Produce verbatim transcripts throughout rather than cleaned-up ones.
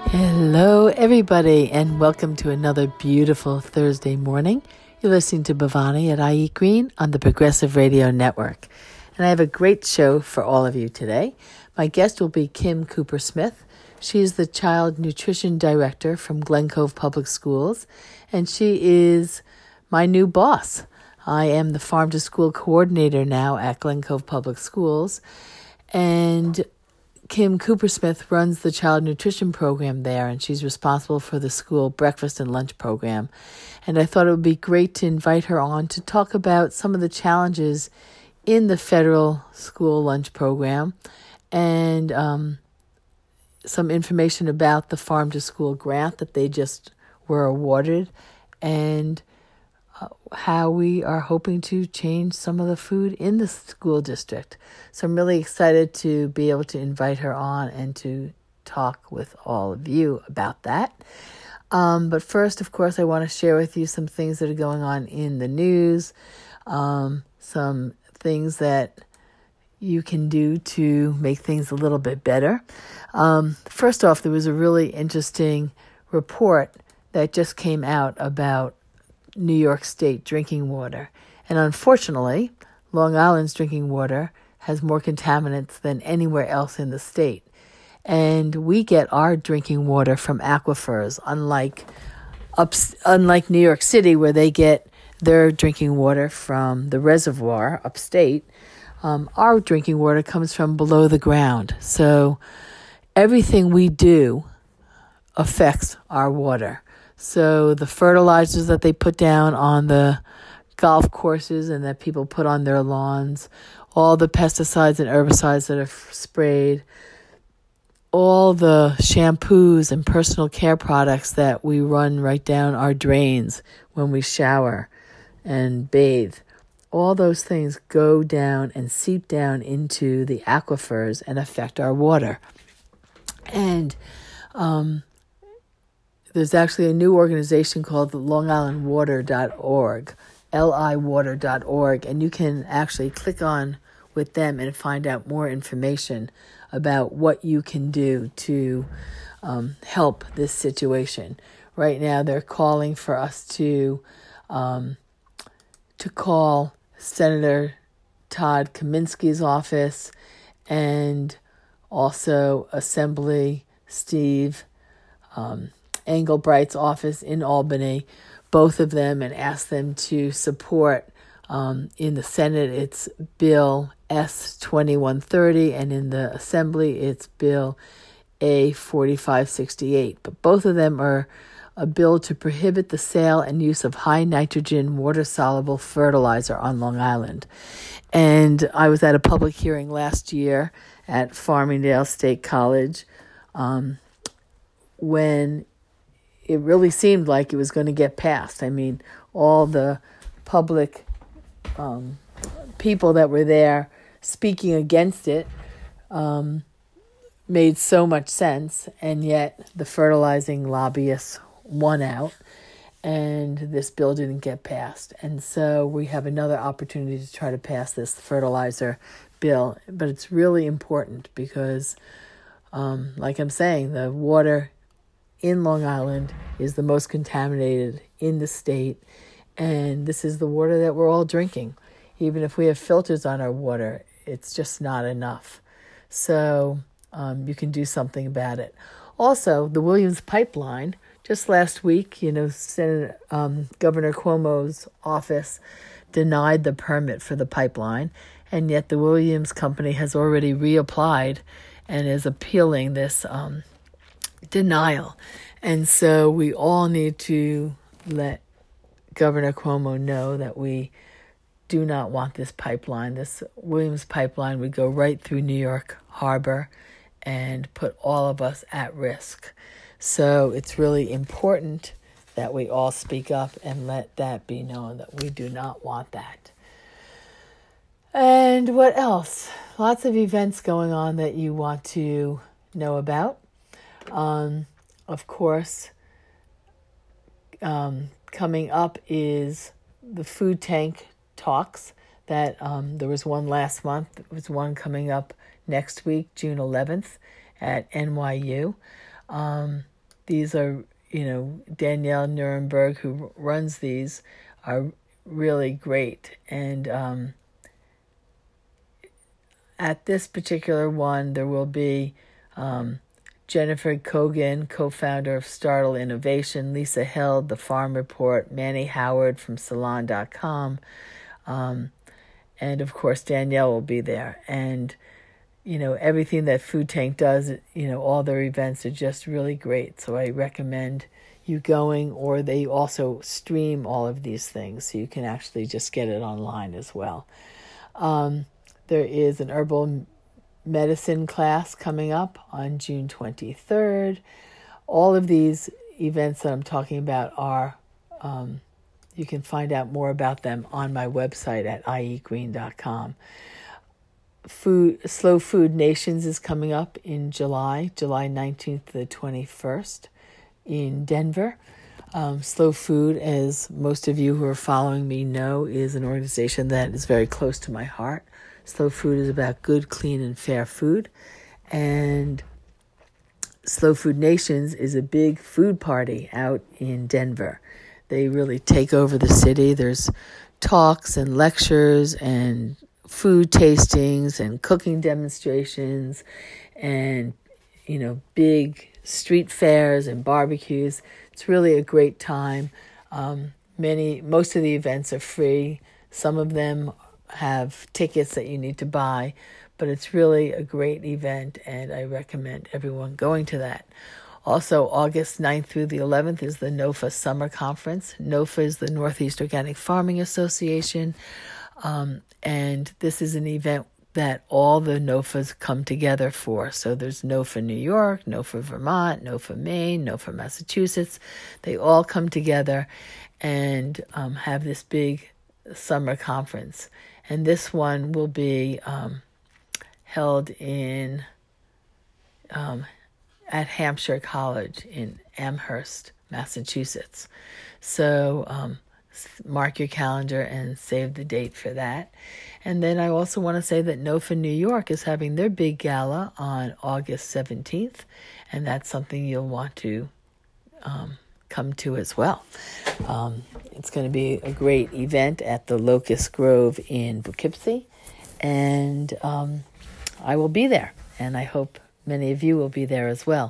Hello, everybody, and welcome to another beautiful Thursday morning. You're listening to Bhavani at I Eat Green on the Progressive Radio Network. And I have a great show for all of you today. My guest will be Kim Cooper-Smith. She is the Child Nutrition Director from Glen Cove Public Schools, and she is my new boss. I am the Farm to School Coordinator now at Glen Cove Public Schools, and Kim Cooper-Smith runs the child nutrition program there, and she's responsible for the school breakfast and lunch program. And I thought it would be great to invite her on to talk about some of the challenges in the federal school lunch program and um, some information about the Farm to School grant that they just were awarded and Uh, how we are hoping to change some of the food in the school district. So I'm really excited to be able to invite her on and to talk with all of you about that. Um, but first, of course, I want to share with you some things that are going on in the news, um, some things that you can do to make things a little bit better. Um, first off, there was a really interesting report that just came out about New York State drinking water. And unfortunately, Long Island's drinking water has more contaminants than anywhere else in the state. And we get our drinking water from aquifers, unlike ups, unlike New York City, where they get their drinking water from the reservoir upstate. Um, our drinking water comes from below the ground. So everything we do affects our water. So the fertilizers that they put down on the golf courses and that people put on their lawns, all the pesticides and herbicides that are sprayed, all the shampoos and personal care products that we run right down our drains when we shower and bathe, all those things go down and seep down into the aquifers and affect our water. And um there's actually a new organization called long island water dot org, L I water dot org, and you can actually click on with them and find out more information about what you can do to um, help this situation. Right now, they're calling for us to um, to call Senator Todd Kaminsky's office and also Assembly Steve um, Engelbright's office in Albany, both of them, and ask them to support. Um, in the Senate, it's Bill S twenty-one thirty, and in the Assembly, it's Bill A forty-five sixty-eight. But both of them are a bill to prohibit the sale and use of high nitrogen water-soluble fertilizer on Long Island. And I was at a public hearing last year at Farmingdale State College um, when it really seemed like it was going to get passed. I mean, all the public um, people that were there speaking against it um, made so much sense, and yet the fertilizing lobbyists won out, and this bill didn't get passed. And so we have another opportunity to try to pass this fertilizer bill, but it's really important because, um, like I'm saying, the water in Long Island is the most contaminated in the state, and this is the water that we're all drinking. Even if we have filters on our water, it's just not enough. So um, you can do something about it. Also, the Williams Pipeline, just last week, you know, Senator, um, Governor Cuomo's office denied the permit for the pipeline, and yet the Williams Company has already reapplied and is appealing this um denial. And so we all need to let Governor Cuomo know that we do not want this pipeline. This Williams pipeline would go right through New York Harbor and put all of us at risk. So it's really important that we all speak up and let that be known that we do not want that. And what else? Lots of events going on that you want to know about. Um, of course, um, coming up is the food tank talks that um, there was one last month. There was one coming up next week, June eleventh at N Y U. Um, these are, you know, Danielle Nuremberg, who runs these, are really great. And um, at this particular one, there will be um, Jennifer Kogan, co-founder of Startle Innovation, Lisa Held, The Farm Report, Manny Howard from Salon dot com, um, and of course Danielle will be there. And you know, everything that Food Tank does, you know, all their events are just really great. So I recommend you going, or they also stream all of these things, so you can actually just get it online as well. Um, there is an herbal medicine class coming up on June twenty-third. All of these events that I'm talking about are, um, you can find out more about them on my website at i eat green dot com. Food Slow Food Nations is coming up in July, July nineteenth to the twenty-first in Denver. Um, Slow Food, as most of you who are following me know, is an organization that is very close to my heart. Slow Food is about good, clean, and fair food. And Slow Food Nations is a big food party out in Denver. They really take over the city. There's talks and lectures and food tastings and cooking demonstrations and, you know, big street fairs and barbecues. It's really a great time. Um, many, most of the events are free. Some of them have tickets that you need to buy, but it's really a great event, and I recommend everyone going to that. Also, August ninth through the eleventh is the NOFA Summer Conference. NOFA is the Northeast Organic Farming Association. Um, and this is an event that all the NOFAs come together for. So there's NOFA New York, NOFA Vermont, NOFA Maine, NOFA Massachusetts. They all come together and um, have this big summer conference. And this one will be um, held in um, at Hampshire College in Amherst, Massachusetts. So um, mark your calendar and save the date for that. And then I also want to say that NOFA New York is having their big gala on August seventeenth, and that's something you'll want to um, come to as well. Um, it's going to be a great event at the Locust Grove in Poughkeepsie, and um, I will be there, and I hope many of you will be there as well.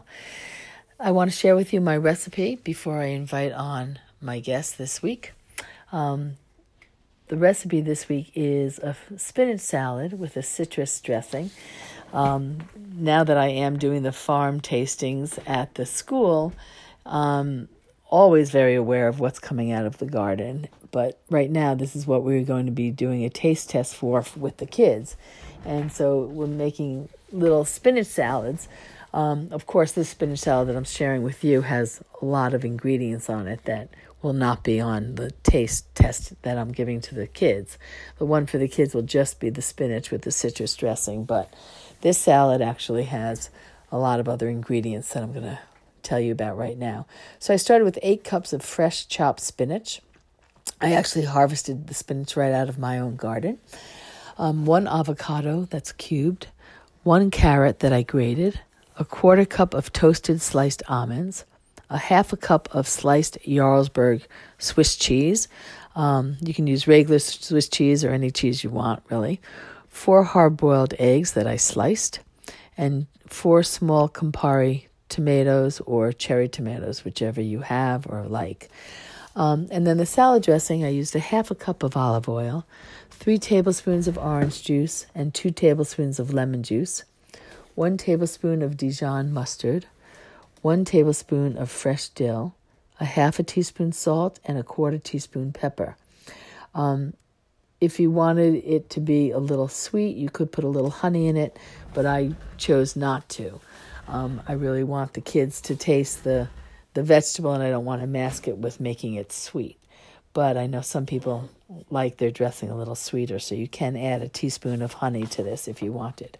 I want to share with you my recipe before I invite on my guest this week. Um, the recipe this week is a spinach salad with a citrus dressing. Um, now that I am doing the farm tastings at the school, um, always very aware of what's coming out of the garden. But right now, this is what we're going to be doing a taste test for with the kids. And so we're making little spinach salads. Um, of course, this spinach salad that I'm sharing with you has a lot of ingredients on it that will not be on the taste test that I'm giving to the kids. The one for the kids will just be the spinach with the citrus dressing, but this salad actually has a lot of other ingredients that I'm going to tell you about right now. So I started with eight cups of fresh chopped spinach. I actually harvested the spinach right out of my own garden. Um, one avocado that's cubed, one carrot that I grated, a quarter cup of toasted sliced almonds, a half a cup of sliced Jarlsberg Swiss cheese. Um, you can use regular Swiss cheese or any cheese you want, really. Four hard-boiled eggs that I sliced, and four small Campari tomatoes or cherry tomatoes, whichever you have or like. Um, and then the salad dressing, I used a half a cup of olive oil, three tablespoons of orange juice, and two tablespoons of lemon juice, one tablespoon of Dijon mustard, one tablespoon of fresh dill, a half a teaspoon salt, and a quarter teaspoon pepper. Um, if you wanted it to be a little sweet, you could put a little honey in it, but I chose not to. Um, I really want the kids to taste the, the vegetable, and I don't want to mask it with making it sweet. But I know some people like their dressing a little sweeter, so you can add a teaspoon of honey to this if you wanted.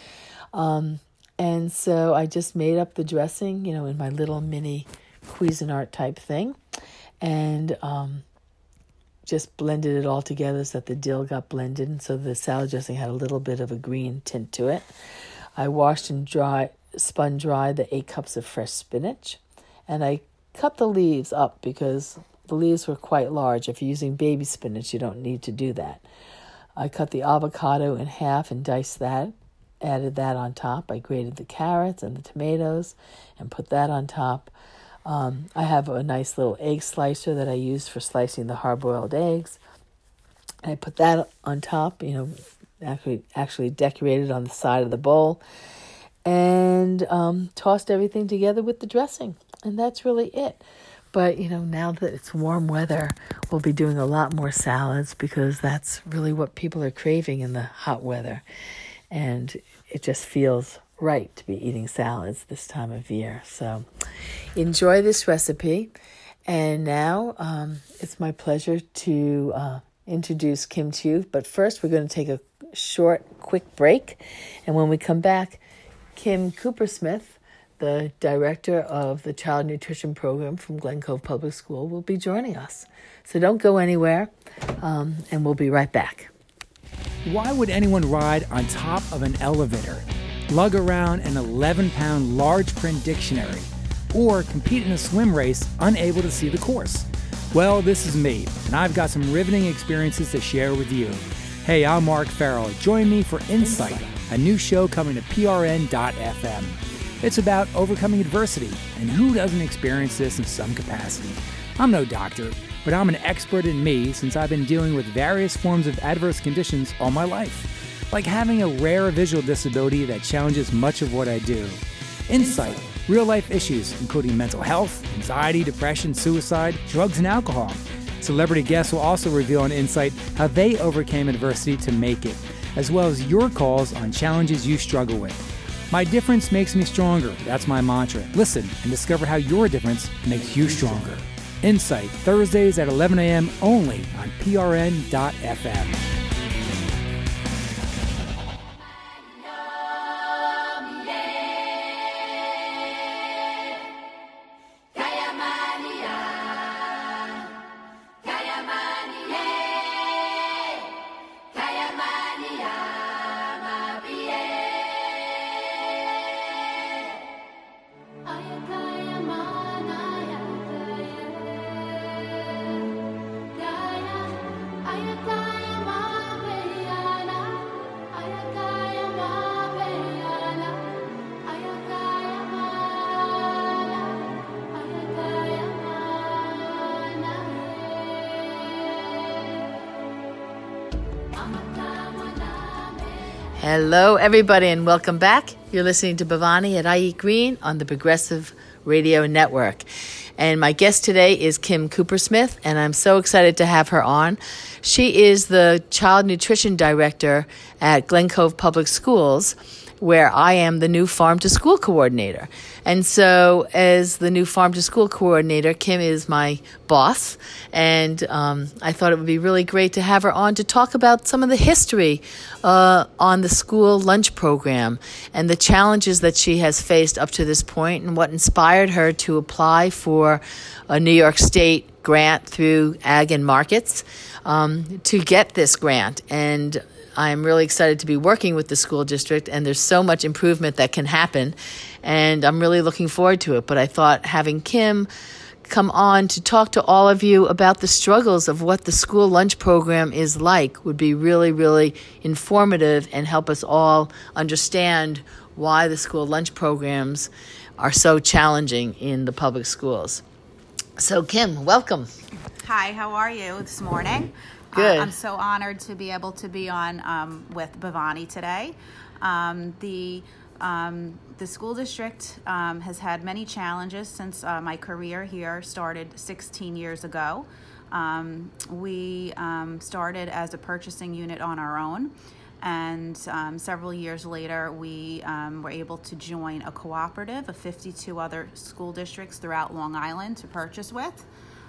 Um, and so I just made up the dressing, you know, in my little mini Cuisinart type thing, and um, just blended it all together so that the dill got blended, and so the salad dressing had a little bit of a green tint to it. I washed and dry, spun dry the eight cups of fresh spinach, And I cut the leaves up because the leaves were quite large. If you're using baby spinach, you don't need to do that. I cut the avocado in half and diced that, added that on top. I grated the carrots and the tomatoes and put that on top. Um, I have a nice little egg slicer that I use for slicing the hard-boiled eggs. I put that on top, you know, actually actually decorated on the side of the bowl, and um, tossed everything together with the dressing. And that's really it. But, you know, now that it's warm weather, we'll be doing a lot more salads because that's really what people are craving in the hot weather. And it just feels right to be eating salads this time of year. So enjoy this recipe. And now um, it's my pleasure to uh, introduce Kim to you. But first, we're going to take a short, quick break. And when we come back, Kim Coopersmith, the director of the Child Nutrition Program from Glen Cove Public School, will be joining us. So don't go anywhere, um, and we'll be right back. Why would anyone ride on top of an elevator, lug around an eleven-pound large print dictionary, or compete in a swim race unable to see the course? Well, this is me, and I've got some riveting experiences to share with you. Hey, I'm Mark Farrell. Join me for Insight, a new show coming to P R N dot F M. It's about overcoming adversity, and who doesn't experience this in some capacity? I'm no doctor, but I'm an expert in me since I've been dealing with various forms of adverse conditions all my life, like having a rare visual disability that challenges much of what I do. Insight, real-life issues including mental health, anxiety, depression, suicide, drugs, and alcohol. Celebrity guests will also reveal on Insight how they overcame adversity to make it, as well as your calls on challenges you struggle with. My difference makes me stronger. That's my mantra. Listen and discover how your difference makes you stronger. Insight, Thursdays at eleven a.m. only on P R N dot F M. Hello, everybody, and welcome back. You're listening to Bhavani at I Eat Green on the Progressive Radio Network. And my guest today is Kim Coopersmith, and I'm so excited to have her on. She is the Child Nutrition Director at Glen Cove Public Schools, where I am the new Farm to School Coordinator. And so as the new Farm to School Coordinator, Kim is my boss, and um, I thought it would be really great to have her on to talk about some of the history uh, on the school lunch program and the challenges that she has faced up to this point and what inspired her to apply for a New York State grant through Ag and Markets um, to get this grant. And I'm really excited to be working with the school district, and there's so much improvement that can happen, and I'm really looking forward to it. But I thought having Kim come on to talk to all of you about the struggles of what the school lunch program is like would be really, really informative and help us all understand why the school lunch programs are so challenging in the public schools. So, Kim, welcome. Hi, how are you this morning? Good. Uh, I'm so honored to be able to be on um, with Bhavani today. Um, the um, the school district um, has had many challenges since uh, my career here started sixteen years ago. Um, we um, started as a purchasing unit on our own, and um, several years later we um, were able to join a cooperative of fifty-two other school districts throughout Long Island to purchase with.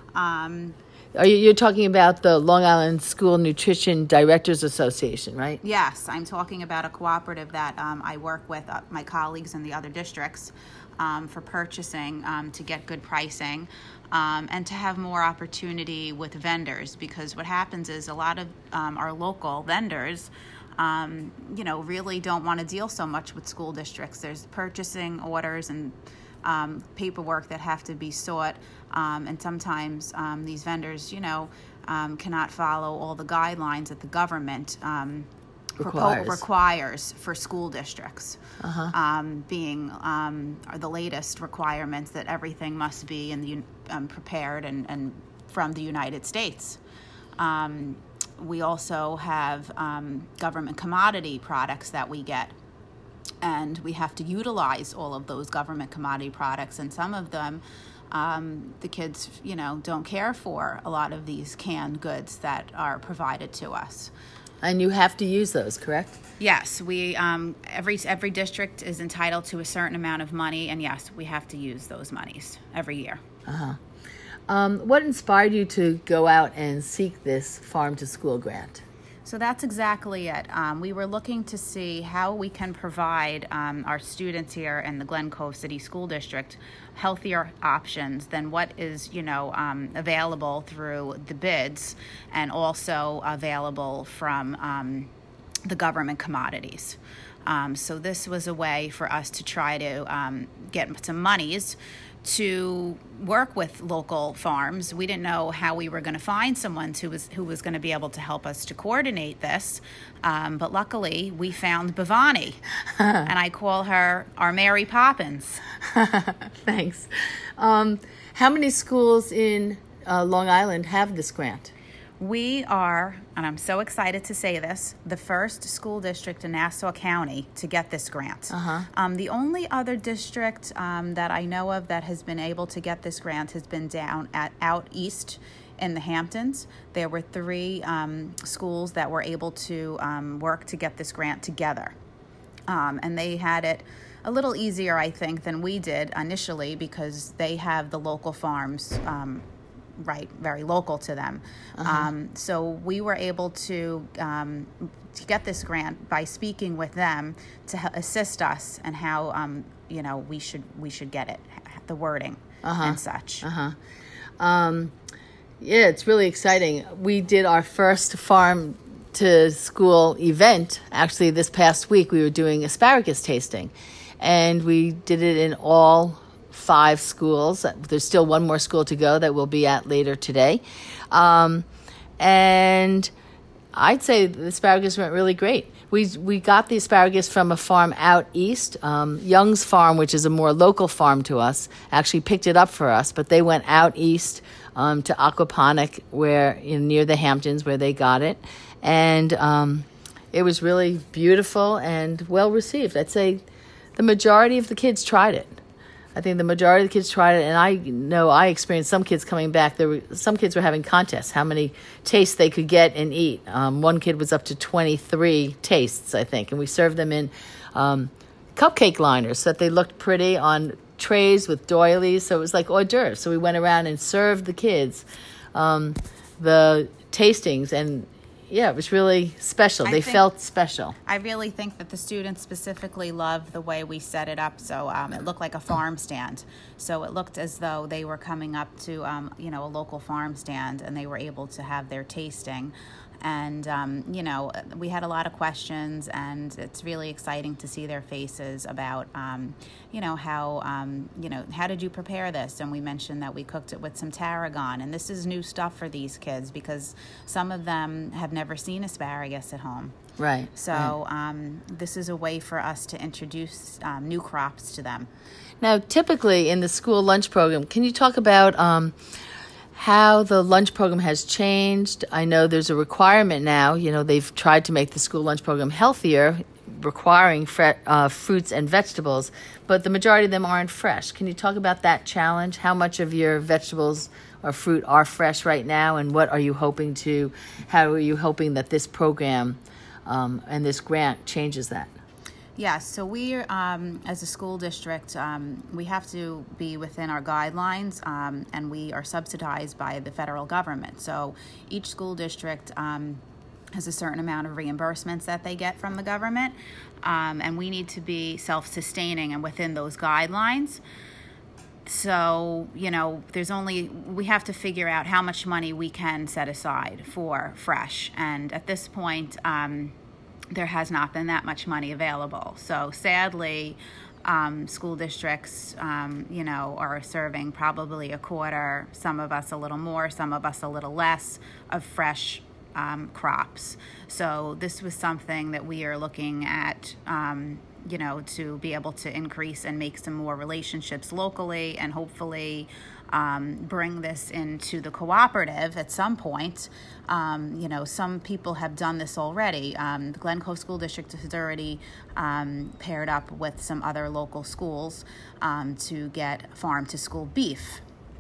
Um, Are you, you're talking about the Long Island School Nutrition Directors Association, right? Yes, I'm talking about a cooperative that um, I work with uh, my colleagues in the other districts um, for purchasing um, to get good pricing um, and to have more opportunity with vendors, because what happens is a lot of um, our local vendors um, you know, really don't want to deal so much with school districts. There's purchasing orders and um, paperwork that have to be sought, um, and sometimes um, these vendors, you know, um, cannot follow all the guidelines that the government um, requires. Propo- requires for school districts. Uh-huh. Um, being um, are the latest requirements that everything must be in the um, prepared and, and from the United States. Um, we also have um, government commodity products that we get, and we have to utilize all of those government commodity products, and some of them um, the kids, you know, don't care for a lot of these canned goods that are provided to us. And you have to use those, correct? Yes, we um, every every district is entitled to a certain amount of money, and yes, we have to use those monies every year. Uh-huh. Um, what inspired you to go out and seek this Farm to School grant? So that's exactly it. Um, we were looking to see how we can provide um, our students here in the Glen Cove City School District healthier options than what is, you know, um, available through the bids, and also available from um, the government commodities. Um, so this was a way for us to try to um, get some monies to work with local farms. We didn't know how we were going to find someone who was who was going to be able to help us to coordinate this, um, but luckily we found Bhavani, and I call her our Mary Poppins. Thanks. Um, how many schools in uh, Long Island have this grant? We are, and I'm so excited to say this, the first school district in Nassau County to get this grant. Uh-huh. Um, the only other district um, that I know of that has been able to get this grant has been down at out east in the Hamptons. There were three um, schools that were able to um, work to get this grant together. Um, and they had it a little easier, I think, than we did initially, because they have the local farms um right, very local to them. Uh-huh. Um, so we were able to um, to get this grant by speaking with them to h- assist us and how um, you know we should we should get it, the wording uh-huh. and such. Uh-huh. Um, yeah, it's really exciting. We did our first farm to school event actually this past week. We were doing asparagus tasting, and we did it in all five schools. There's still one more school to go that we'll be at later today. Um, and I'd say the asparagus went really great. We we got the asparagus from a farm out east. Um, Young's Farm, which is a more local farm to us, actually picked it up for us, but they went out east um, to Aquaponic, where you know, near the Hamptons, where they got it. And um, it was really beautiful and well received. I'd say the majority of the kids tried it. I think the majority of the kids tried it, and I know I experienced some kids coming back. There were some kids were having contests, how many tastes they could get and eat. Um, one kid was up to twenty-three tastes, I think, and we served them in um, cupcake liners so that they looked pretty on trays with doilies. So it was like hors d'oeuvres. So we went around and served the kids um, the tastings, and yeah, it was really special. I they think- felt special. I really think that the students specifically loved the way we set it up. So um, it looked like a farm stand. So it looked as though they were coming up to, um, you know, a local farm stand, and they were able to have their tasting. And, um, you know, we had a lot of questions, and it's really exciting to see their faces about, um, you know, how, um, you know, how did you prepare this? And we mentioned that we cooked it with some tarragon. And this is new stuff for these kids, because some of them have never seen asparagus at home. Right. So um, this is a way for us to introduce um, new crops to them. Now, typically in the school lunch program, can you talk about um, how the lunch program has changed? I know there's a requirement now. You know, they've tried to make the school lunch program healthier, requiring fre- uh, fruits and vegetables, but the majority of them aren't fresh. Can you talk about that challenge? How much of your vegetables or fruit are fresh right now, and what are you hoping to, how are you hoping that this program um, and this grant changes that? Yes, so we, um, as a school district, um, we have to be within our guidelines, um, and we are subsidized by the federal government. So each school district um, has a certain amount of reimbursements that they get from the government, um, and we need to be self-sustaining and within those guidelines. So, you know, there's only, we have to figure out how much money we can set aside for fresh. And at this point, um, there has not been that much money available. So sadly, um, school districts, um, you know, are serving probably a quarter, some of us a little more, some of us a little less, of fresh um, crops. So this was something that we are looking at, um, you know, to be able to increase and make some more relationships locally, and hopefully um, bring this into the cooperative at some point. Um, you know, some people have done this already. Um, the Glen Cove School District has already um, paired up with some other local schools um, to get farm-to-school beef.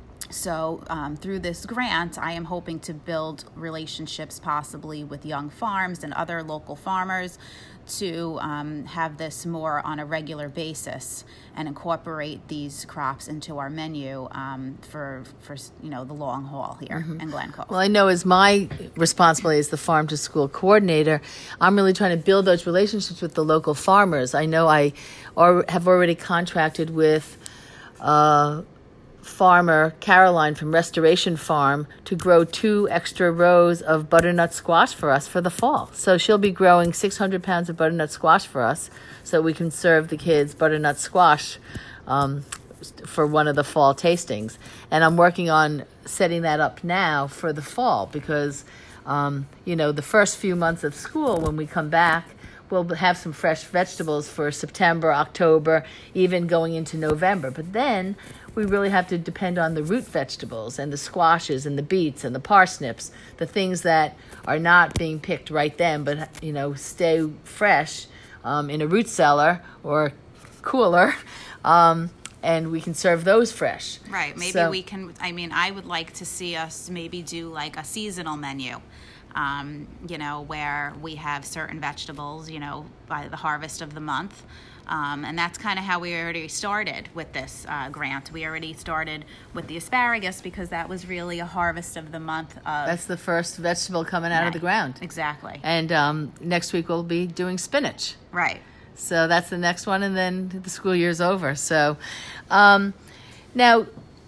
So um, through this grant, I am hoping to build relationships possibly with young farms and other local farmers to um, have this more on a regular basis and incorporate these crops into our menu um, for, for you know, the long haul here mm-hmm. in Glen Cove. Well, I know as my responsibility as the farm to school coordinator, I'm really trying to build those relationships with the local farmers. I know I or have already contracted with uh, farmer Caroline from Restoration Farm to grow two extra rows of butternut squash for us for the fall. So she'll be growing six hundred pounds of butternut squash for us so we can serve the kids butternut squash um, for one of the fall tastings. And I'm working on setting that up now for the fall because, um, you know, the first few months of school when we come back, we'll have some fresh vegetables for September, October, even going into November. But then we really have to depend on the root vegetables and the squashes and the beets and the parsnips, the things that are not being picked right then, but, you know, stay fresh um, in a root cellar or cooler, um, and we can serve those fresh. Right. Maybe so, we can, I mean, I would like to see us maybe do like a seasonal menu. Um, you know, where we have certain vegetables, you know, by the harvest of the month. Um, and that's kind of how we already started with this uh, grant. We already started with the asparagus because that was really a harvest of the month. Of That's the first vegetable coming out right. of the ground. Exactly. And um, next week we'll be doing spinach. Right. So that's the next one, and then the school year's over. So um, now,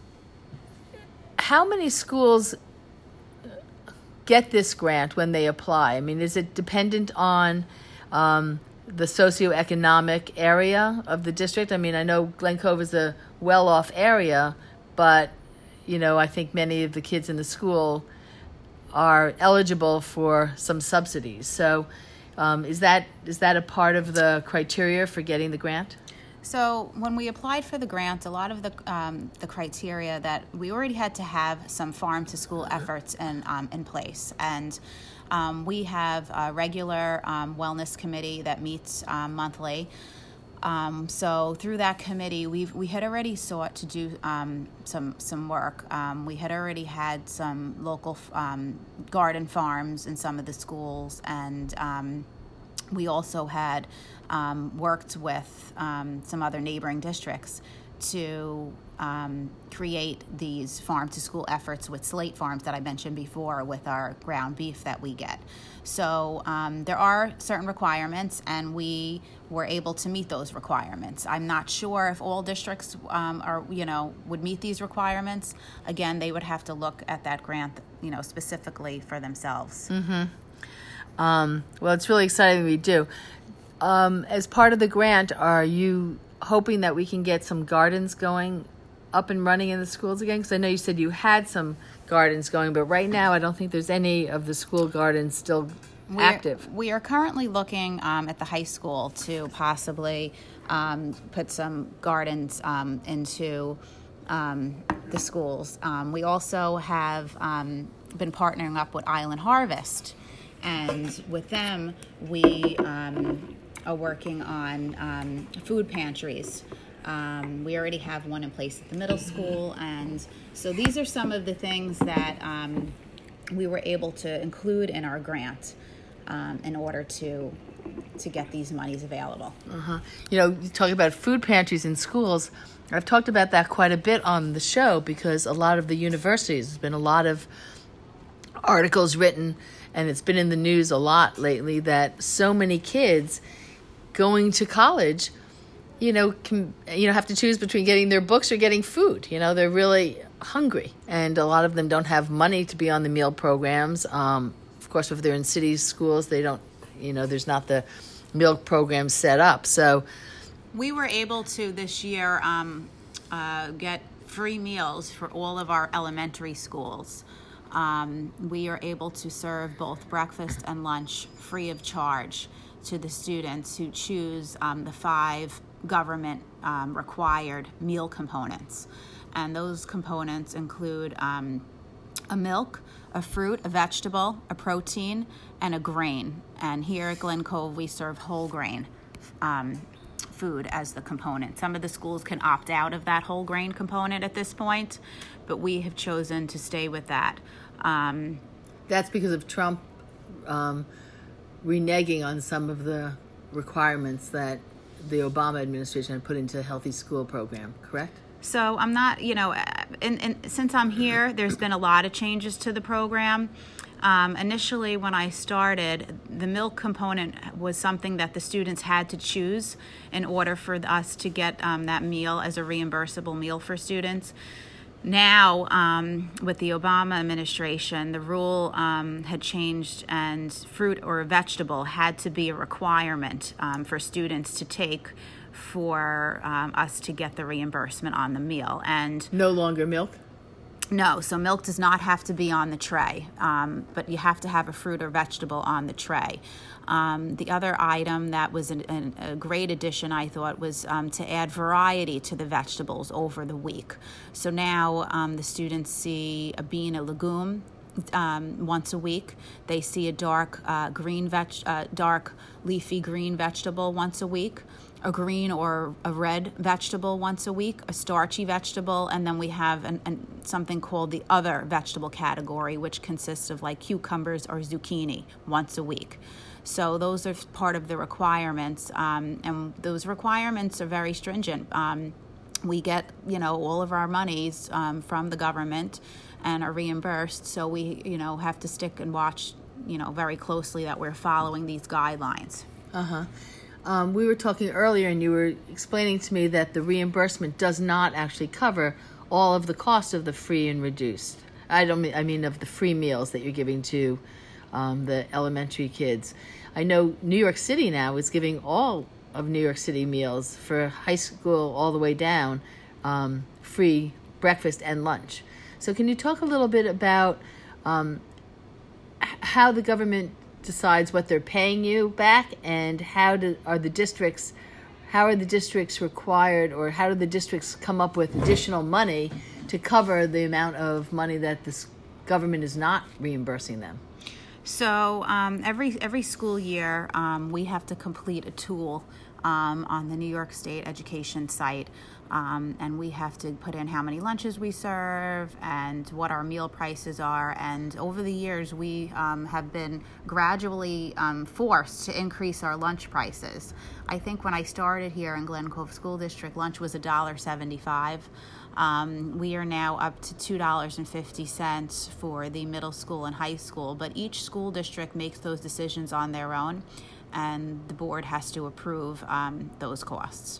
how many schools get this grant when they apply? I mean, is it dependent on um, the socioeconomic area of the district? I mean, I know Glen Cove is a well-off area, but, you know, I think many of the kids in the school are eligible for some subsidies. So um, is that is that a part of the criteria for getting the grant? So when we applied for the grant, a lot of the um, the criteria that we already had to have some farm to school efforts in um, in place, and um, we have a regular um, wellness committee that meets um, monthly. Um, so through that committee, we we had already sought to do um, some some work. Um, we had already had some local um, garden farms in some of the schools, and um, we also had um, worked with um, some other neighboring districts to um, create these farm-to-school efforts with Slate Farms that I mentioned before with our ground beef that we get. So um, there are certain requirements, and we were able to meet those requirements. I'm not sure if all districts um, are, you know, would meet these requirements. Again, they would have to look at that grant, you know, specifically for themselves. Mm-hmm. Um, well, it's really exciting we do. Um, as part of the grant, are you hoping that we can get some gardens going up and running in the schools again? Because I know you said you had some gardens going, but right now I don't think there's any of the school gardens still We're, active. We are currently looking um, at the high school to possibly um, put some gardens um, into um, the schools. Um, we also have um, been partnering up with Island Harvest, and with them we um, are working on um, food pantries. Um, we already have one in place at the middle school, and so these are some of the things that um, we were able to include in our grant um, in order to to get these monies available. Uh-huh. You know, you talk about food pantries in schools. I've talked about that quite a bit on the show because a lot of the universities, there's been a lot of articles written, and it's been in the news a lot lately that so many kids going to college, you know, can, you know, have to choose between getting their books or getting food. You know, they're really hungry, and a lot of them don't have money to be on the meal programs. Um, of course, if they're in city schools, they don't, you know, there's not the meal program set up. So We were able to this year um, uh, get free meals for all of our elementary schools. Um, we are able to serve both breakfast and lunch free of charge to the students who choose um, the five government um, required meal components. And those components include um, a milk, a fruit, a vegetable, a protein, and a grain. And here at Glen Cove, we serve whole grain um, food as the component. Some of the schools can opt out of that whole grain component at this point, but we have chosen to stay with that. Um, That's because of Trump um, reneging on some of the requirements that the Obama administration had put into the Healthy School program, correct? So I'm not, you know, in, in, since I'm here, there's been a lot of changes to the program. Um, initially, when I started, the milk component was something that the students had to choose in order for us to get um, that meal as a reimbursable meal for students. Now, um, with the Obama administration, the rule um, had changed, and fruit or vegetable had to be a requirement um, for students to take for um, us to get the reimbursement on the meal. And no longer milk? No, so milk does not have to be on the tray, um, but you have to have a fruit or vegetable on the tray. Um, the other item that was an, an, a great addition, I thought, was um, to add variety to the vegetables over the week. So now um, the students see a bean, a legume, um, once a week. They see a dark uh, green veg, uh, dark leafy green vegetable once a week, a green or a red vegetable once a week, a starchy vegetable, and then we have an, an, something called the other vegetable category, which consists of like cucumbers or zucchini once a week. So those are part of the requirements, um, and those requirements are very stringent. Um, we get, you know, all of our monies um, from the government and are reimbursed, so we, you know, have to stick and watch, you know, very closely that we're following these guidelines. Uh-huh. Um, we were talking earlier, and you were explaining to me that the reimbursement does not actually cover all of the cost of the free and reduced. I don't mean, I mean of the free meals that you're giving to um, the elementary kids. I know New York City now is giving all of New York City meals for high school all the way down, um, free breakfast and lunch. So can you talk a little bit about um, how the government decides what they're paying you back, and how do, are the districts, how are the districts required, or how do the districts come up with additional money to cover the amount of money that the government is not reimbursing them? So um, every every school year, um, we have to complete a tool um, on the New York State education site. Um, and we have to put in how many lunches we serve and what our meal prices are. And over the years, we um, have been gradually um, forced to increase our lunch prices. I think when I started here in Glen Cove School District, lunch was one dollar and seventy-five cents. Um, we are now up to two dollars and fifty cents for the middle school and high school. But each school district makes those decisions on their own, and the board has to approve um, those costs.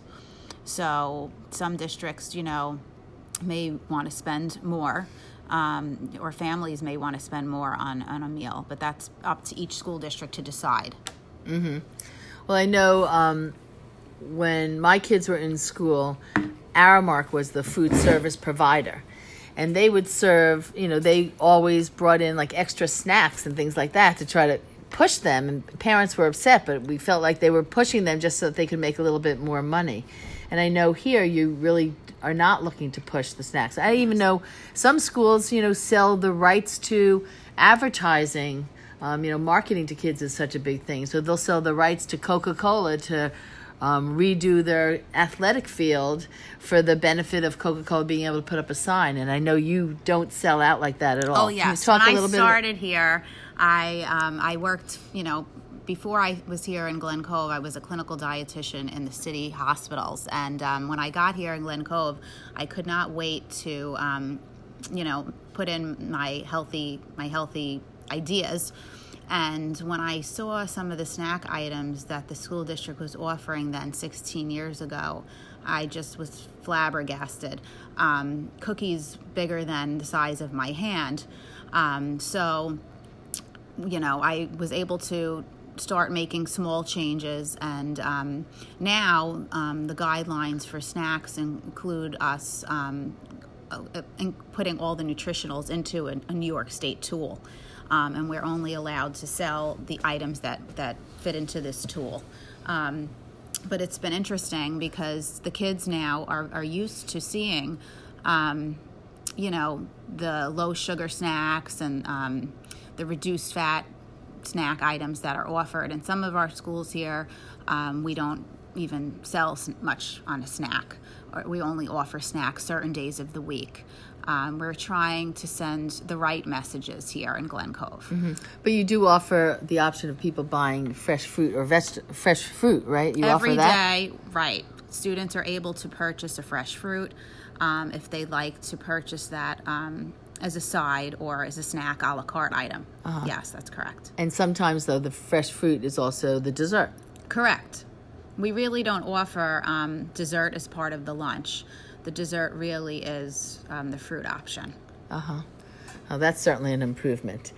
So some districts, you know, may want to spend more, um, or families may want to spend more on, on a meal, but that's up to each school district to decide. Mm-hmm. Well, I know um, when my kids were in school, Aramark was the food service provider. And they would serve, you know, they always brought in like extra snacks and things like that to try to push them. And parents were upset, but we felt like they were pushing them just so that they could make a little bit more money. And I know here you really are not looking to push the snacks. I even know some schools, you know, sell the rights to advertising. Um, you know, marketing to kids is such a big thing. So they'll sell the rights to Coca-Cola to um, redo their athletic field for the benefit of Coca-Cola being able to put up a sign. And I know you don't sell out like that at all. Oh, yes. Can you talk when a little I bit started about- here, I um, I worked, you know, before I was here in Glen Cove, I was a clinical dietitian in the city hospitals. And um, when I got here in Glen Cove, I could not wait to, um, you know, put in my healthy, my healthy ideas. And when I saw some of the snack items that the school district was offering then sixteen years ago, I just was flabbergasted. Um, cookies bigger than the size of my hand. Um, so, you know, I was able to start making small changes, and um, now um, the guidelines for snacks include us um, uh, in putting all the nutritionals into a, a New York State tool, um, and we're only allowed to sell the items that, that fit into this tool. Um, but it's been interesting because the kids now are, are used to seeing um, you know, the low sugar snacks and um, the reduced fat snack items that are offered. In some of our schools here, um, we don't even sell much on a snack, or we only offer snacks certain days of the week. Um, we're trying to send the right messages here in Glen Cove. Mm-hmm. But you do offer the option of people buying fresh fruit or veg- fresh fruit, right? You Every offer that? day, right. Students are able to purchase a fresh fruit um, if they'd like to purchase that um, as a side or as a snack a la carte item. Uh-huh. Yes, that's correct. And sometimes, though, the fresh fruit is also the dessert. Correct. We really don't offer um, dessert as part of the lunch. The dessert really is um, the fruit option. Uh-huh. Oh, that's certainly an improvement.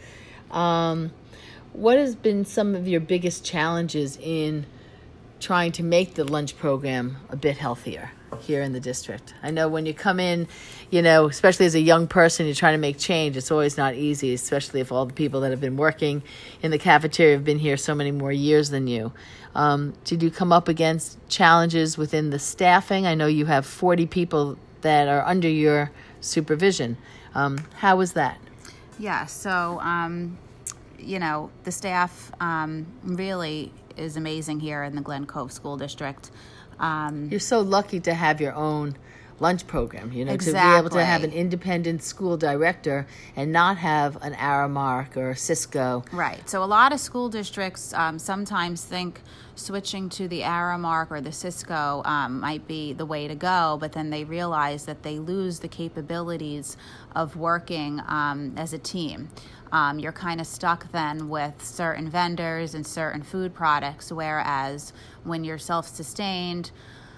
Um, what has been some of your biggest challenges in trying to make the lunch program a bit healthier here in the district? I know when you come in, you know, especially as a young person, you're trying to make change. It's always not easy, especially if all the people that have been working in the cafeteria have been here so many more years than you. Um, did you come up against challenges within the staffing? I know you have forty people that are under your supervision. Um, how was that? Yeah, so, um, you know, the staff um, really is amazing here in the Glen Cove School District. Um, You're so lucky to have your own lunch program, you know, exactly. to be able to have an independent school director and not have an Aramark or a Cisco. Right. So a lot of school districts um, sometimes think switching to the Aramark or the Cisco um, might be the way to go, but then they realize that they lose the capabilities of working um, as a team. Um, you're kind of stuck then with certain vendors and certain food products, whereas when you're self-sustained,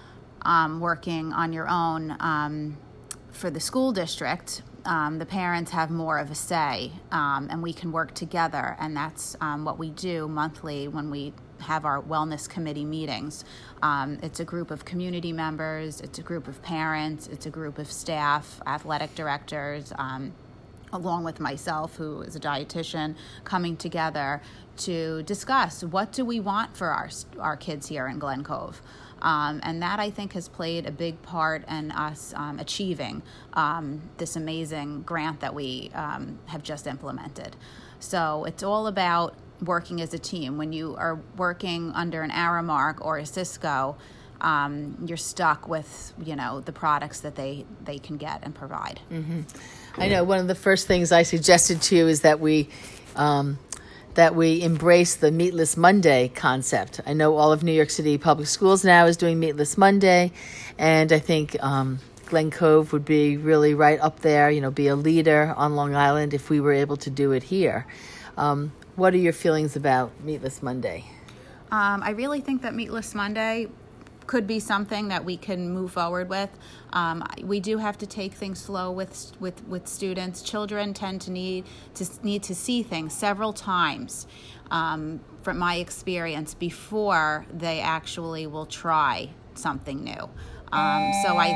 um, working on your own um, for the school district, um, the parents have more of a say, um, and we can work together, and that's um, what we do monthly when we have our wellness committee meetings. Um, it's a group of community members, it's a group of parents, it's a group of staff, athletic directors, um, along with myself, who is a dietitian, coming together to discuss what do we want for our our kids here in Glen Cove. Um, and that, I think, has played a big part in us um, achieving um, this amazing grant that we um, have just implemented. So it's all about working as a team. When you are working under an Aramark or a Cisco, um, you're stuck with, you know, the products that they, they can get and provide. Mm-hmm. I know one of the first things I suggested to you is that we um, that we embrace the Meatless Monday concept. I know all of New York City Public Schools now is doing Meatless Monday, and I think um, Glen Cove would be really right up there, you know, be a leader on Long Island if we were able to do it here. Um, what are your feelings about Meatless Monday? Um, I really think that Meatless Monday could be something that we can move forward with. Um, we do have to take things slow with with with students. Children tend to need to need to see things several times, um, from my experience, before they actually will try something new. Um, so I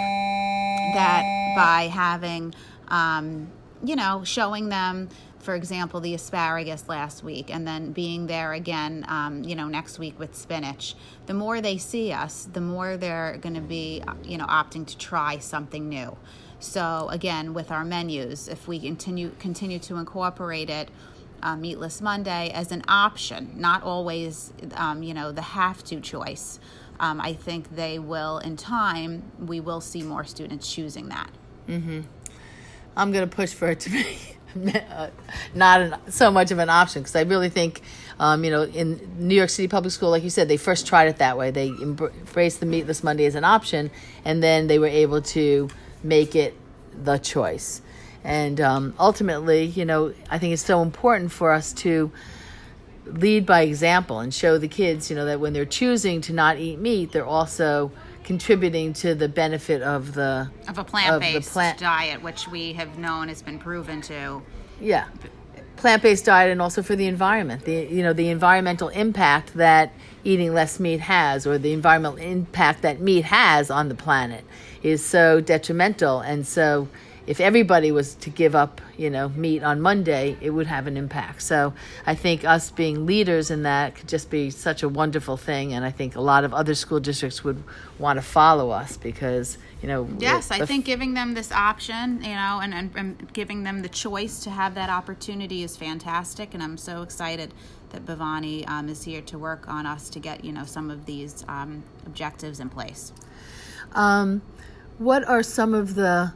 think that by having, um, you know, showing them, for example, the asparagus last week, and then being there again, um, you know, next week with spinach. The more they see us, the more they're going to be, you know, opting to try something new. So again, with our menus, if we continue continue to incorporate it, uh, Meatless Monday as an option, not always, um, you know, the have-to choice. Um, I think they will, in time, we will see more students choosing that. Mm-hmm. I'm going to push for it to be not an, so much of an option, because I really think, um, you know, in New York City Public School, like you said, they first tried it that way. They embraced the Meatless Monday as an option, and then they were able to make it the choice. And um, ultimately, you know, I think it's so important for us to lead by example and show the kids, you know, that when they're choosing to not eat meat, they're also contributing to the benefit of the of a plant-based of the plant diet, which we have known has been proven to yeah plant-based diet and also for the environment. The you know the environmental impact that eating less meat has, or the environmental impact that meat has on the planet, is so detrimental. And so if everybody was to give up, you know, meat on Monday, it would have an impact. So I think us being leaders in that could just be such a wonderful thing. And I think a lot of other school districts would want to follow us because, you know. Yes, I the, think giving them this option, you know, and, and, and giving them the choice to have that opportunity is fantastic. And I'm so excited that Bhavani um, is here to work on us to get, you know, some of these um, objectives in place. Um, what are some of the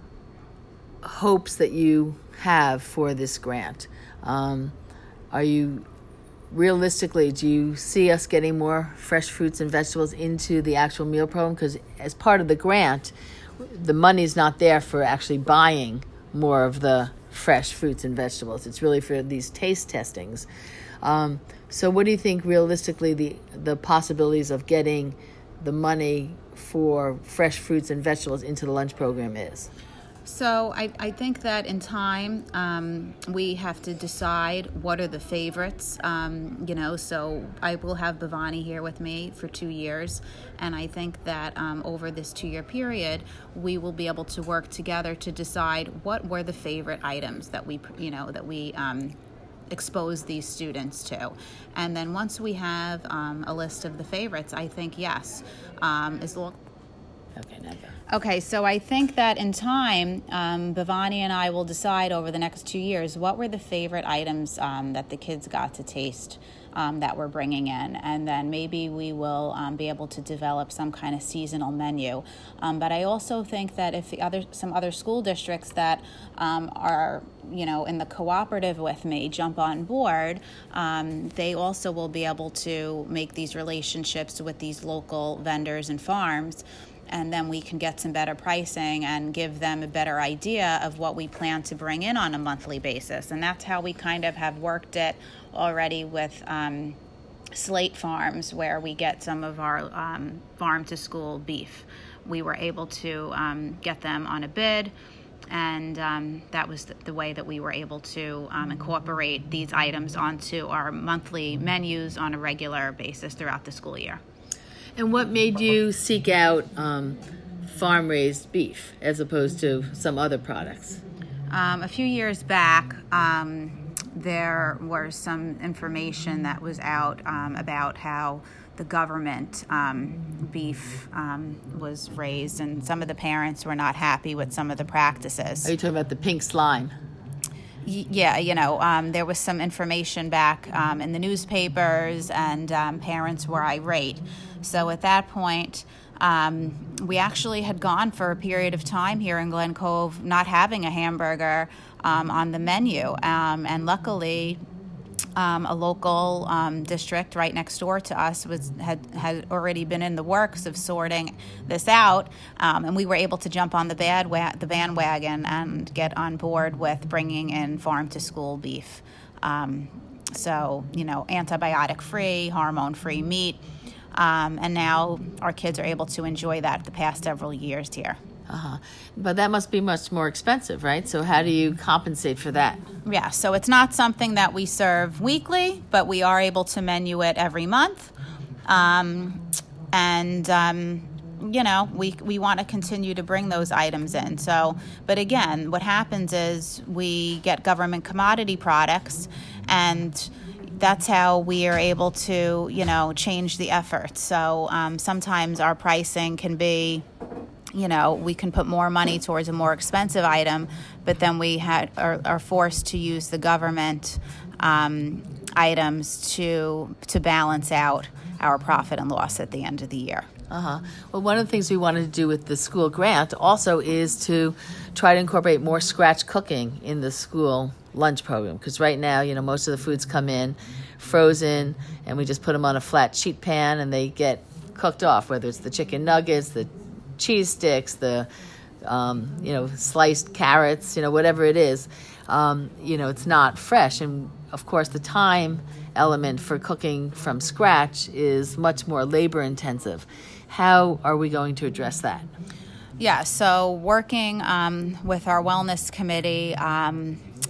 hopes that you have for this grant? Um, are you realistically, do you see us getting more fresh fruits and vegetables into the actual meal program? Because as part of the grant, the money's not there for actually buying more of the fresh fruits and vegetables. It's really for these taste testings. Um, so what do you think realistically the the possibilities of getting the money for fresh fruits and vegetables into the lunch program is? So I, I think that in time, um, we have to decide what are the favorites, um, you know, so I will have Bhavani here with me for two years. And I think that um, over this two-year period, we will be able to work together to decide what were the favorite items that we, you know, that we um, expose these students to. And then once we have um, a list of the favorites, I think, yes, um, as long Okay, now go. Okay, so I think that in time, um, Bhavani and I will decide over the next two years what were the favorite items um, that the kids got to taste um, that we're bringing in. And then maybe we will um, be able to develop some kind of seasonal menu. Um, but I also think that if the other some other school districts that um, are, you know, in the cooperative with me jump on board, um, they also will be able to make these relationships with these local vendors and farms. And then we can get some better pricing and give them a better idea of what we plan to bring in on a monthly basis. And that's how we kind of have worked it already with um, Slate Farms, where we get some of our um, farm-to-school beef. We were able to um, get them on a bid, and um, that was the, the way that we were able to um, incorporate these items onto our monthly menus on a regular basis throughout the school year. And what made you seek out um, farm-raised beef as opposed to some other products? Um, a few years back, um, there was some information that was out um, about how the government um, beef um, was raised, and some of the parents were not happy with some of the practices. Are you talking about the pink slime? Yeah, you know, um, there was some information back um, in the newspapers, and um, parents were irate. So at that point, um, we actually had gone for a period of time here in Glen Cove not having a hamburger um, on the menu. Um, and luckily, um, a local um, district right next door to us was had, had already been in the works of sorting this out. Um, and we were able to jump on the, bad wa- the bandwagon and get on board with bringing in farm-to-school beef. Um, so, you know, antibiotic-free, hormone-free meat. Um, and now our kids are able to enjoy that the past several years here. Uh-huh. But that must be much more expensive, right? So how do you compensate for that? Yeah, so it's not something that we serve weekly, but we are able to menu it every month. Um, and, um, you know, we we want to continue to bring those items in. So, but again, what happens is we get government commodity products, and that's how we are able to, you know, change the effort. So um, sometimes our pricing can be, you know, we can put more money towards a more expensive item, but then we had are, are forced to use the government um, items to to balance out our profit and loss at the end of the year. Uh-huh. Well, one of the things we wanted to do with the school grant also is to try to incorporate more scratch cooking in the school lunch program, because right now, you know, most of the foods come in frozen, and we just put them on a flat sheet pan and they get cooked off, whether it's the chicken nuggets, the cheese sticks, the um, you know, sliced carrots, you know, whatever it is. Um, you know, it's not fresh. And of course, the time element for cooking from scratch is much more labor intensive. How are we going to address that? Yeah, so working um, with our wellness committee, um,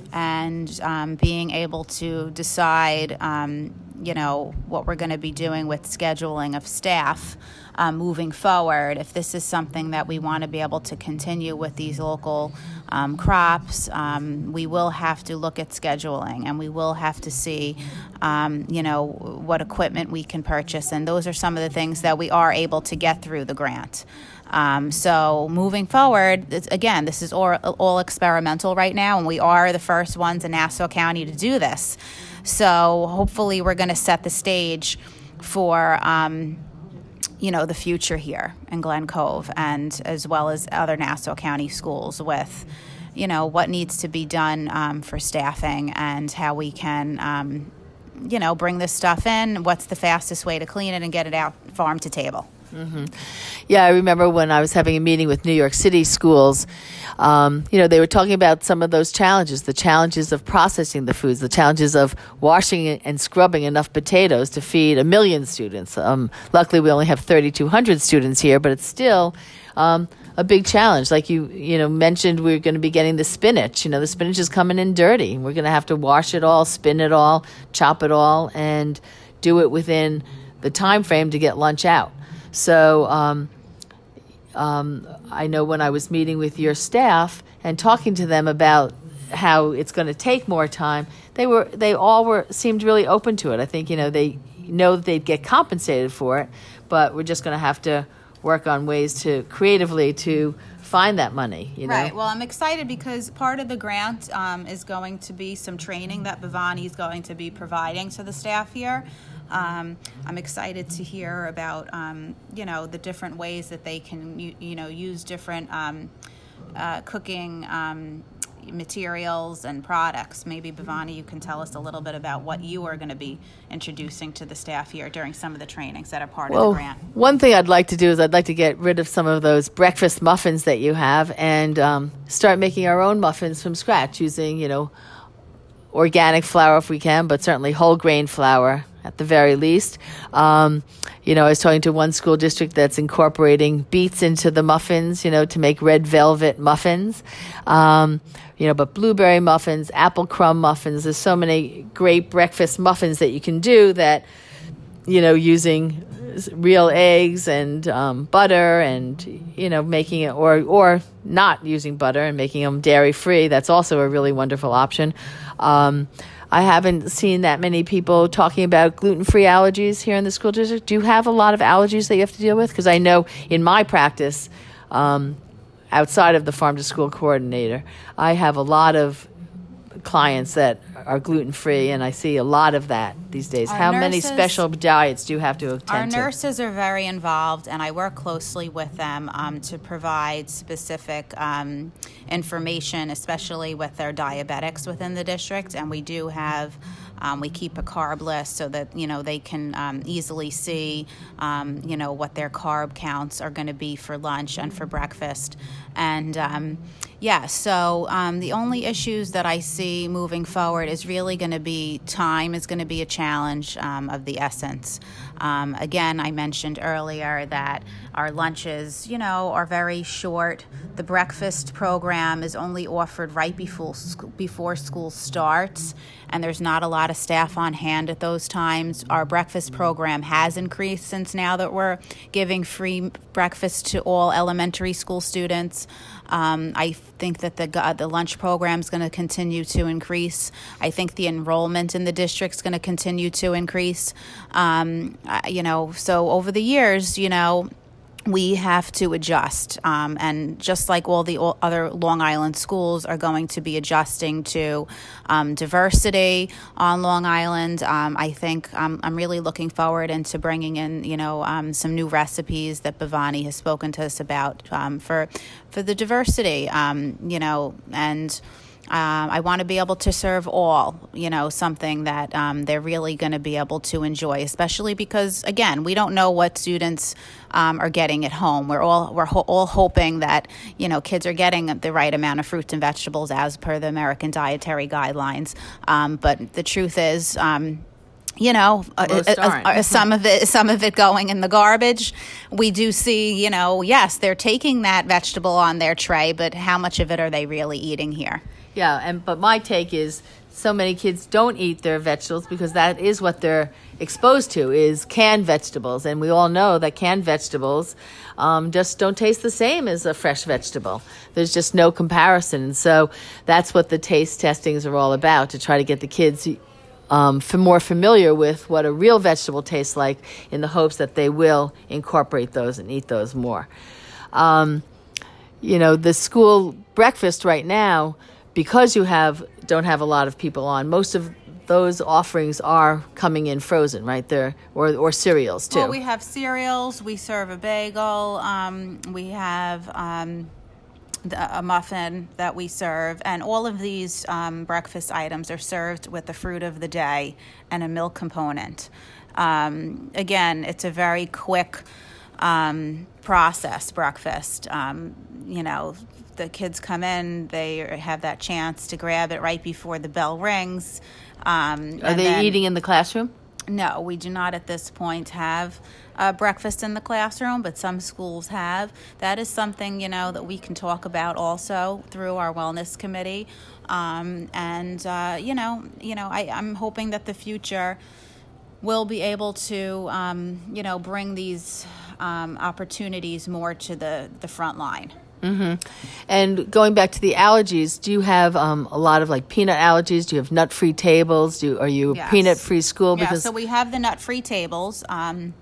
and um, being able to decide, um, you know, what we're going to be doing with scheduling of staff um, moving forward. If this is something that we want to be able to continue with these local um, crops, um, we will have to look at scheduling, and we will have to see, um, you know, what equipment we can purchase. And those are some of the things that we are able to get through the grant. Um, so moving forward, it's, again, this is all, all experimental right now, and we are the first ones in Nassau County to do this. So hopefully we're going to set the stage for, um, you know, the future here in Glen Cove, and as well as other Nassau County schools with, you know, what needs to be done um, for staffing and how we can, um, you know, bring this stuff in, what's the fastest way to clean it and get it out farm to table. Mm-hmm. Yeah, I remember when I was having a meeting with New York City schools, um, you know, they were talking about some of those challenges, the challenges of processing the foods, the challenges of washing and scrubbing enough potatoes to feed a million students. Um, luckily, we only have thirty-two hundred students here, but it's still um, a big challenge. Like you, you know, mentioned, we're going to be getting the spinach. You know, the spinach is coming in dirty. We're going to have to wash it all, spin it all, chop it all, and do it within the time frame to get lunch out. So um, um, I know when I was meeting with your staff and talking to them about how it's going to take more time, they were they all were seemed really open to it. I think, you know, they know that they'd get compensated for it, but we're just going to have to work on ways to creatively to find that money. You know? Right. Well, I'm excited because part of the grant um, is going to be some training that Bhavani is going to be providing to the staff here. Um, I'm excited to hear about, um, you know, the different ways that they can, you, you know, use different um, uh, cooking um, materials and products. Maybe, Bhavani, you can tell us a little bit about what you are going to be introducing to the staff here during some of the trainings that are part well, of the grant. One thing I'd like to do is I'd like to get rid of some of those breakfast muffins that you have and um, start making our own muffins from scratch using, you know, organic flour if we can, but certainly whole grain flour at the very least. Um, you know, I was talking to one school district that's incorporating beets into the muffins, you know, to make red velvet muffins. Um, you know, but blueberry muffins, apple crumb muffins, there's so many great breakfast muffins that you can do that, you know, using real eggs and um, butter and, you know, making it, or, or not using butter and making them dairy free. That's also a really wonderful option. Um, I haven't seen that many people talking about gluten-free allergies here in the school district. Do you have a lot of allergies that you have to deal with? Because I know in my practice, um, outside of the farm-to-school coordinator, I have a lot of clients that are gluten-free, and I see a lot of that these days. Our How nurses, many special diets do you have to attend Our to? nurses are very involved, and I work closely with them um, to provide specific um, information, especially with their diabetics within the district. And we do have, um, we keep a carb list so that, you know, they can um, easily see, um, you know, what their carb counts are going to be for lunch and for breakfast. And um, yeah, so um, the only issues that I see moving forward is really going to be time is going to be a challenge um, of the essence. Um, again, I mentioned earlier that our lunches, you know, are very short. The breakfast program is only offered right before school, before school starts, and there's not a lot of staff on hand at those times. Our breakfast program has increased since now that we're giving free breakfast to all elementary school students. Um, I think that the uh, the lunch program is going to continue to increase. I think the enrollment in the district is going to continue to increase. Um, you know, so over the years, you know, we have to adjust. Um, and just like all the all other Long Island schools are going to be adjusting to um, diversity on Long Island, um, I think um, I'm really looking forward into bringing in, you know, um, some new recipes that Bhavani has spoken to us about um, for for the diversity, um, you know, and Um, I want to be able to serve all, you know, something that um, they're really going to be able to enjoy, especially because, again, we don't know what students um, are getting at home. We're all we're ho- all hoping that, you know, kids are getting the right amount of fruits and vegetables as per the American Dietary Guidelines. Um, but the truth is, um, you know, uh, uh, uh, some of it, some of it going in the garbage. We do see, you know, yes, they're taking that vegetable on their tray, but how much of it are they really eating here? Yeah, and but my take is so many kids don't eat their vegetables because that is what they're exposed to, is canned vegetables. And we all know that canned vegetables um, just don't taste the same as a fresh vegetable. There's just no comparison. And so that's what the taste testings are all about, to try to get the kids um, f- more familiar with what a real vegetable tastes like, in the hopes that they will incorporate those and eat those more. Um, you know, the school breakfast right now, because you have don't have a lot of people on, most of those offerings are coming in frozen, right there, or or cereals too. Well, we have cereals. We serve a bagel. Um, we have um, the, a muffin that we serve, and all of these um, breakfast items are served with the fruit of the day and a milk component. Um, again, it's a very quick um, process breakfast. Um, you know. The kids come in, they have that chance to grab it right before the bell rings. Um, Are they then, eating in the classroom? No, we do not at this point have uh, breakfast in the classroom, but some schools have. That is something, you know, that we can talk about also through our wellness committee. Um, and, uh, you know, you know, I, I'm hoping that the future will be able to, um, you know, bring these um, opportunities more to the, the front line. Mm-hmm. And going back to the allergies, do you have um, a lot of like peanut allergies? Do you have nut-free tables? Do you, are you a Yes. peanut-free school? Yeah, Because so we have the nut-free tables, um,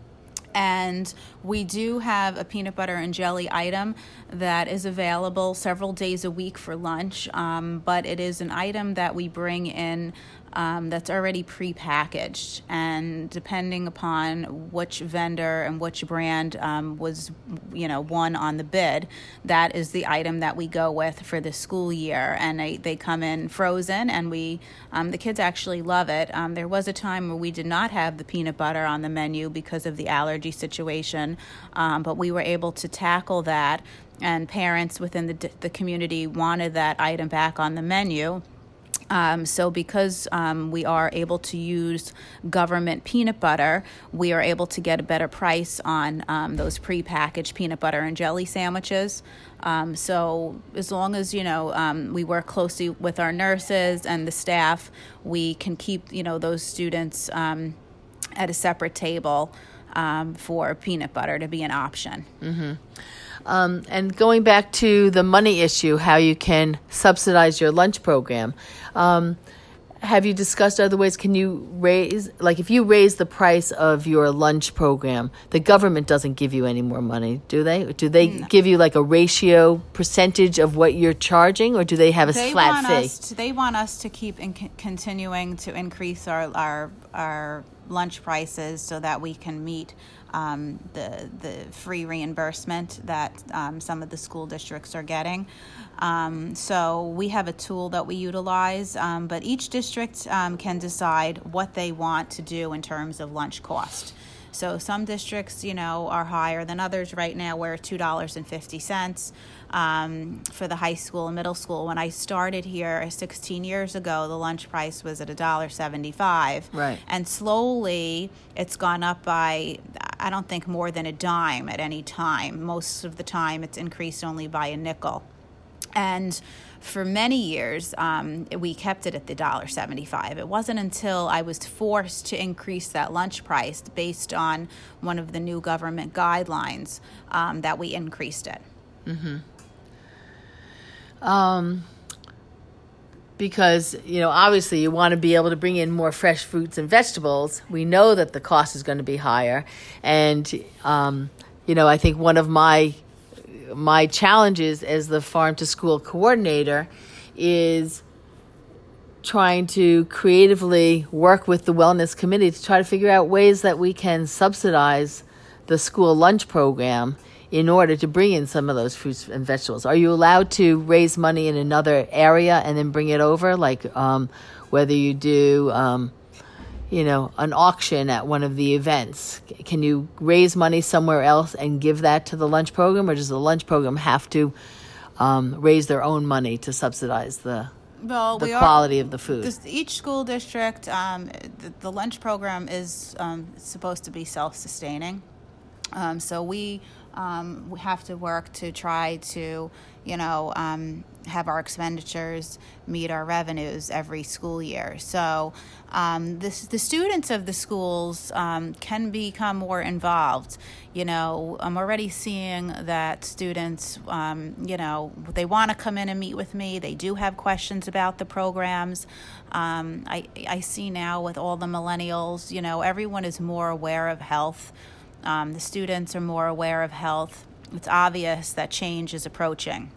and we do have a peanut butter and jelly item that is available several days a week for lunch, um, but it is an item that we bring in um, that's already pre-packaged, and depending upon which vendor and which brand um, was, you know, won on the bid, that is the item that we go with for the school year. And they, they come in frozen, and we um, the kids actually love it. Um, there was a time where we did not have the peanut butter on the menu because of the allergy situation, um, but we were able to tackle that, and parents within the the community wanted that item back on the menu. Um, so because um, we are able to use government peanut butter, we are able to get a better price on um, those prepackaged peanut butter and jelly sandwiches. Um, so as long as, you know, um, we work closely with our nurses and the staff, we can keep, you know, those students um, at a separate table um, for peanut butter to be an option. Mm-hmm. Um, and going back to the money issue, how you can subsidize your lunch program, um, have you discussed other ways? Can you raise, like if you raise the price of your lunch program, the government doesn't give you any more money, do they? Do they No. give you like a ratio percentage of what you're charging, or do they have a They flat want fee? us to, they want us to keep in, continuing to increase our, our our lunch prices so that we can meet um, the the free reimbursement that um, some of the school districts are getting. Um, so we have a tool that we utilize, um, but each district um, can decide what they want to do in terms of lunch cost. So some districts, you know, are higher than others. Right now we're at two dollars and fifty cents um, for the high school and middle school. When I started here sixteen years ago, the lunch price was at one dollar and seventy-five cents. Right. And slowly it's gone up by, I don't think, more than a dime at any time. Most of the time it's increased only by a nickel. And for many years, um, we kept it at the one dollar and seventy-five cents. It wasn't until I was forced to increase that lunch price based on one of the new government guidelines um, that we increased it. Mm-hmm. Um, because, you know, obviously you want to be able to bring in more fresh fruits and vegetables. We know that the cost is going to be higher. And, um, you know, I think one of my my challenges as the farm to school coordinator is trying to creatively work with the wellness committee to try to figure out ways that we can subsidize the school lunch program in order to bring in some of those fruits and vegetables. Are you allowed to raise money in another area and then bring it over? Like um, whether you do, um, you know, an auction at one of the events. Can you raise money somewhere else and give that to the lunch program, or does the lunch program have to um, raise their own money to subsidize the Well, the we quality are, of the food? This, each school district, um, the, the lunch program is um, supposed to be self-sustaining. Um, so we um, we have to work to try to, you know, um, have our expenditures meet our revenues every school year. So um, this, the students of the schools um, can become more involved. You know, I'm already seeing that students, um, you know, they want to come in and meet with me. They do have questions about the programs. Um, I, I see now with all the millennials, you know, everyone is more aware of health. Um, the students are more aware of health. It's obvious that change is approaching.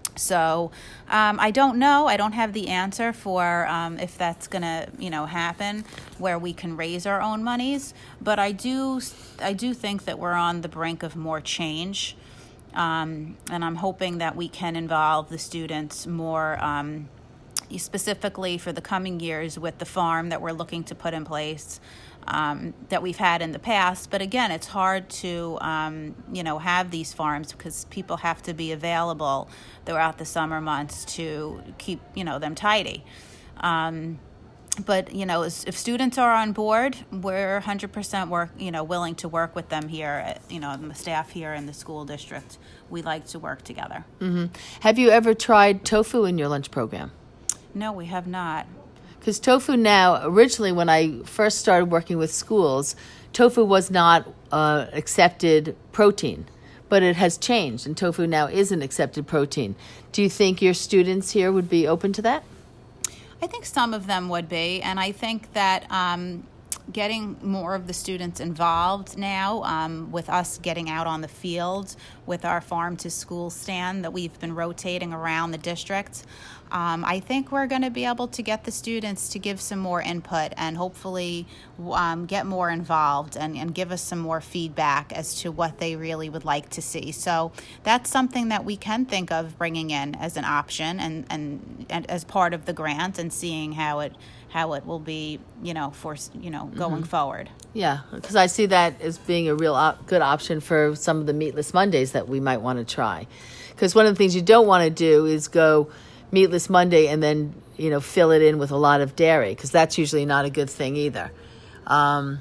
So um, I don't know. I don't have the answer for um, if that's going to, you know, happen where we can raise our own monies. But I do, I do think that we're on the brink of more change, um, and I'm hoping that we can involve the students more, um, specifically for the coming years with the farm that we're looking to put in place. Um, that we've had in the past. But again, it's hard to, um, you know, have these farms because people have to be available throughout the summer months to keep, you know, them tidy. Um, but, you know, if students are on board, we're one hundred percent work, you know, willing to work with them here, at, you know, and the staff here in the school district. We like to work together. Mm-hmm. Have you ever tried tofu in your lunch program? No, we have not. Because tofu now, originally when I first started working with schools, tofu was not uh, accepted protein, but it has changed, and tofu now is an accepted protein. Do you think your students here would be open to that? I think some of them would be, and I think that um, getting more of the students involved now um, with us getting out on the field with our farm to school stand that we've been rotating around the district, Um, I think we're going to be able to get the students to give some more input and hopefully um, get more involved and, and give us some more feedback as to what they really would like to see. So that's something that we can think of bringing in as an option and, and, and as part of the grant and seeing how it how it will be, you know, for, you know, going mm-hmm. forward. Yeah, because I see that as being a real op- good option for some of the Meatless Mondays that we might want to try. Because one of the things you don't want to do is go Meatless Monday and then, you know, fill it in with a lot of dairy, because that's usually not a good thing either. Um,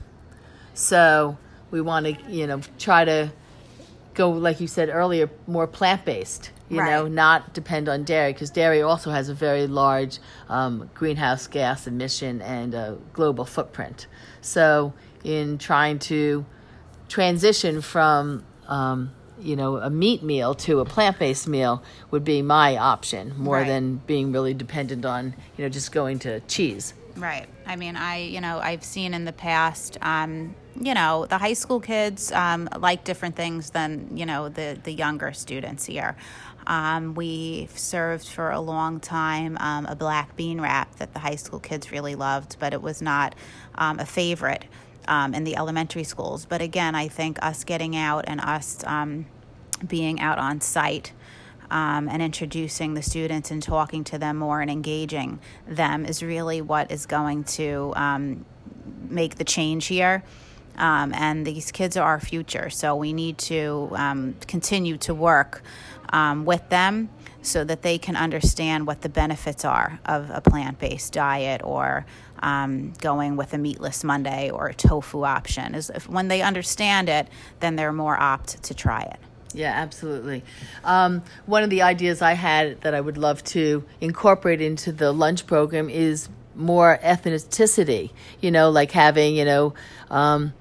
so we want to, you know, try to go, like you said earlier, more plant-based, you right. know, not depend on dairy, because dairy also has a very large um, greenhouse gas emission and a global footprint. So in trying to transition from um, you know, a meat meal to a plant-based meal would be my option, more right. than being really dependent on, you know, just going to cheese. Right. I mean, I, you know, I've seen in the past, um, you know, the high school kids um, like different things than, you know, the, the younger students here. Um, we've served for a long time um, a black bean wrap that the high school kids really loved, but it was not um, a favorite Um, in the elementary schools. But again, I think us getting out and us um, being out on site um, and introducing the students and talking to them more and engaging them is really what is going to um, make the change here. Um, and these kids are our future, so we need to um, continue to work um, with them so that they can understand what the benefits are of a plant-based diet or um, going with a meatless Monday or a tofu option. Is if when they understand it, then they're more apt to try it. Yeah, absolutely. Um, one of the ideas I had that I would love to incorporate into the lunch program is more ethnicity, you know, like having, you know, um,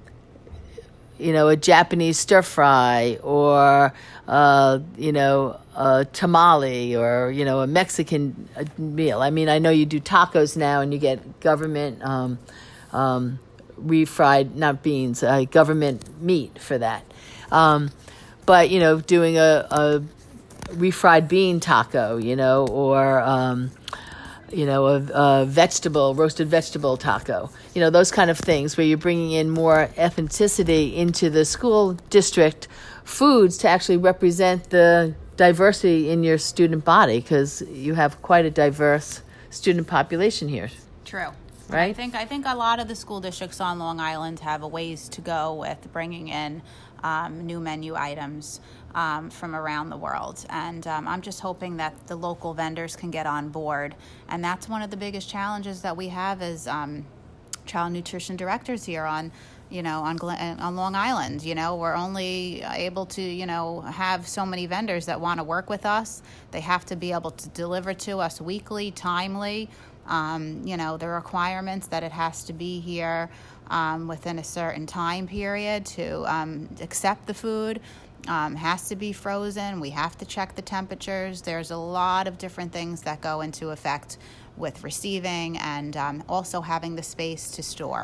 you know, a Japanese stir fry or, uh, you know, a tamale or, you know, a Mexican meal. I mean, I know you do tacos now and you get government um, um, refried, not beans, uh, government meat for that. Um, but, you know, doing a, a refried bean taco, you know, or, um, you know, a, a vegetable, roasted vegetable taco, you know, those kind of things where you're bringing in more ethnicity into the school district foods to actually represent the diversity in your student body, because you have quite a diverse student population here. True. Right? I think I think a lot of the school districts on Long Island have a ways to go with bringing in um, new menu items um, from around the world. And um, I'm just hoping that the local vendors can get on board. And that's one of the biggest challenges that we have as um, child nutrition directors here on you know, on Glen, on Long Island. You know, we're only able to, you know, have so many vendors that want to work with us. They have to be able to deliver to us weekly, timely. Um, you know, the requirements that it has to be here um, within a certain time period to um, accept the food. Um, has to be frozen. We have to check the temperatures. There's a lot of different things that go into effect with receiving and um, also having the space to store.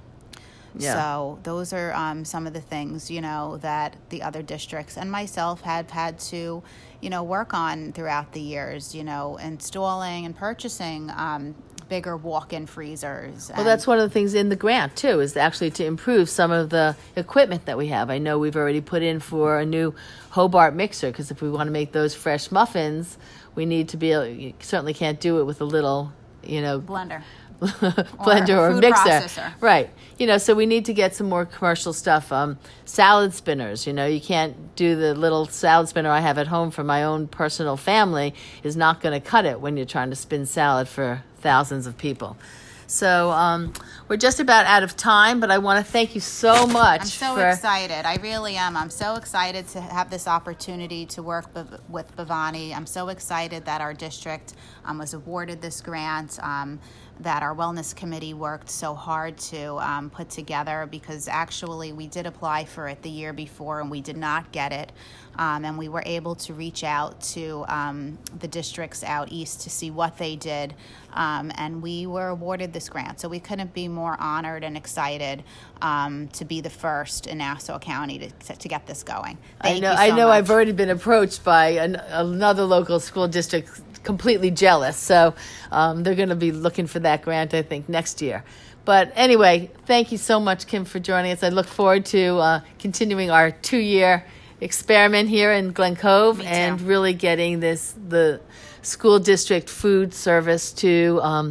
Yeah. So those are um, some of the things, you know, that the other districts and myself have had to, you know, work on throughout the years, you know, installing and purchasing um, bigger walk-in freezers. Well, that's one of the things in the grant, too, is actually to improve some of the equipment that we have. I know we've already put in for a new Hobart mixer, because if we want to make those fresh muffins, we need to be able, you certainly can't do it with a little, you know... blender. blender or, or food mixer. Processor. Right. You know, so we need to get some more commercial stuff. Um, salad spinners, you know, you can't do the little salad spinner I have at home for my own personal family is not going to cut it when you're trying to spin salad for thousands of people. So um, we're just about out of time, but I want to thank you so much. I'm so for... excited. I really am. I'm so excited to have this opportunity to work b- with Bhavani. I'm so excited that our district um, was awarded this grant, um, that our wellness committee worked so hard to um, put together, because actually we did apply for it the year before and we did not get it. Um, and we were able to reach out to um, the districts out east to see what they did. Um, and we were awarded this grant. So we couldn't be more honored and excited um, to be the first in Nassau County to, to get this going. Thank I know, you so I know much. I've already been approached by an, another local school district completely jealous. So um, they're going to be looking for that grant, I think, next year. But anyway, thank you so much, Kim, for joining us. I look forward to uh, continuing our two-year experiment here in Glen Cove and really getting this the school district food service to um,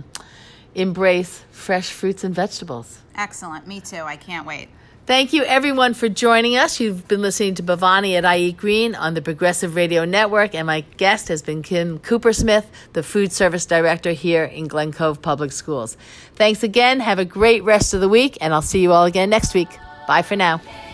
embrace fresh fruits and vegetables. Excellent. Me too. I can't wait. Thank you, everyone, for joining us. You've been listening to Bhavani at I Eat Green on the Progressive Radio Network, and my guest has been Kim Coopersmith, the Food Service Director here in Glen Cove Public Schools. Thanks again. Have a great rest of the week, and I'll see you all again next week. Bye for now.